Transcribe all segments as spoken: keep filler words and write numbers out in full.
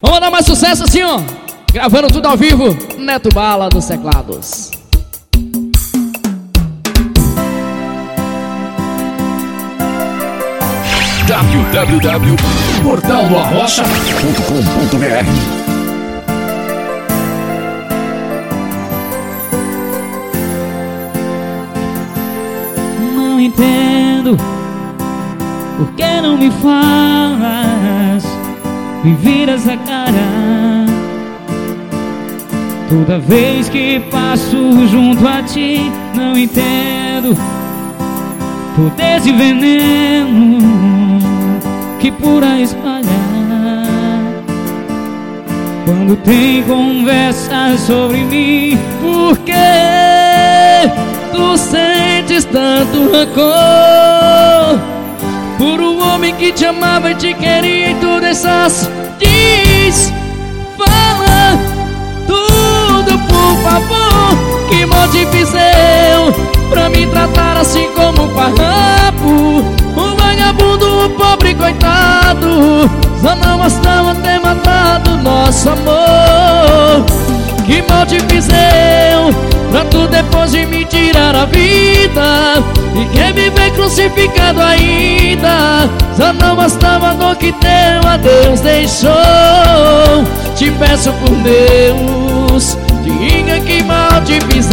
Vamos dar mais sucesso assim, ó. Gravando tudo ao vivo, Neto Bala dos teclados. w w w ponto portal do arrocha ponto com ponto b r Não entendo por que não me falas, me viras a cara toda vez que passo junto a ti. Não entendo todo esse veneno que por aí espalhar quando tem conversa sobre mim. Por que tu sentes tanto rancor por um homem que te amava e te queria e tu deixasse? Diz, fala tudo, por favor. Que mal te fiz eu pra me tratar assim como um farrapo, um vagabundo, um pobre coitado? Só não bastava ter matado nosso amor. Que mal te fiz eu pra tu depois de me tirar a vida e quer me ver crucificado ainda? Só não bastava dor que teu adeus deixou. Te peço por Deus, diga que mal te fiz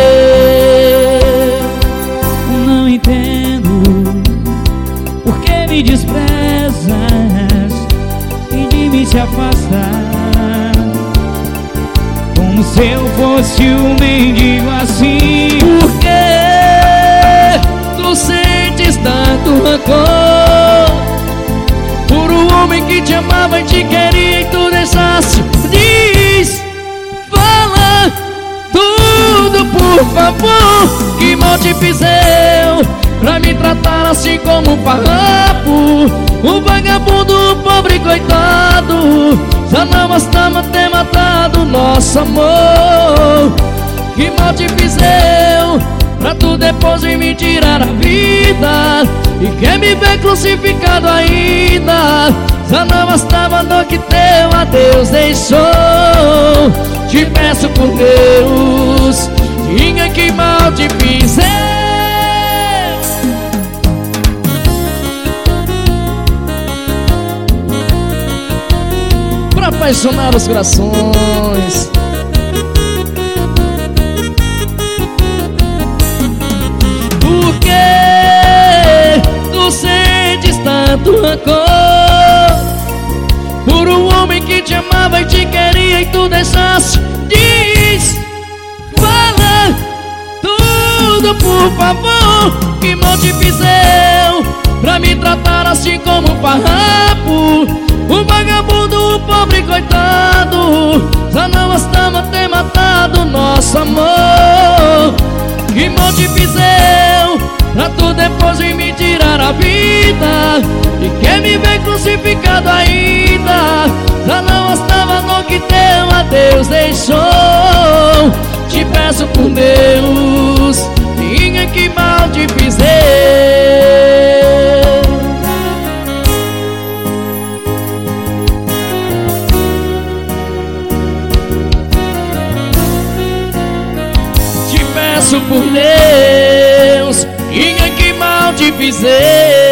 eu. Não entendo por que me desprezas e de me te afastar, como se eu fosse um mendigo assim. Por que tu sentes tanto rancor por um homem que te amava e te queria e tu deixasse? Diz, fala tudo, por favor. Que mal te fiz eu pra me tratar assim como um farrapo, um vagabundo, um pobre coitado? Já não bastava ter matado nosso amor. Que mal te fiz eu pra tu depois de me tirar a vida e quer me ver crucificado ainda? Já não bastava a dor que teu adeus deixou. Te peço por Deus, diga que mal te fiz eu. Pra apaixonar os corações. Por que tu sentes tanto rancor por um homem que te amava e te queria e tu deixasse? Diz, fala tudo, por favor. Que mal te fiz eu pra me tratar assim como um farrapo, um vagabundo, um pobre coitado? Já não bastava ter matado nosso amor. Que mal te fiz eu pra tu depois de me tirar a vida e quer me ver crucificado ainda? Já não bastava no que teu adeus deixou. Te peço por Deus, diga que mal te fiz eu. Te peço por Deus, diga que mal te fiz eu.